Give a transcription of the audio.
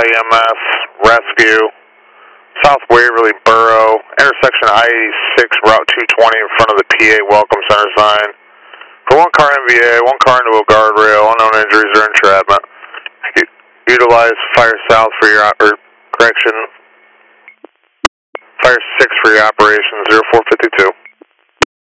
EMS, rescue, South Waverly Borough, intersection I-86, Route 220 in front of the PA Welcome Center sign. For one car NVA, one car into a guardrail, unknown injuries or entrapment. Utilize Fire South for your, Fire 6 for your operation, 0452.